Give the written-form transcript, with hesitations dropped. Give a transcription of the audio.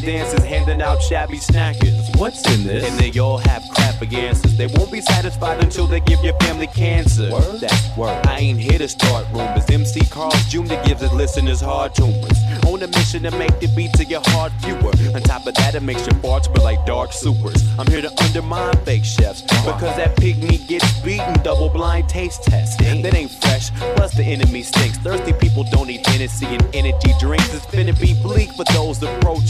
dancers handing out shabby snackers. What's in this? And they all have crappy answers. They won't be satisfied until they give your family cancer. Word? That's word. I ain't here to start rumors. MC Carl's Jr. gives his listeners hard tumors. On a mission to make the beats of your heart fewer. On top of that, it makes your farts smell like dark sewers. I'm here to undermine fake chefs because that pig meat gets beaten. Double blind taste test. That ain't fresh. Plus the enemy stinks. Thirsty people don't eat Hennessy and energy drinks. It's finna be bleak for those approaching.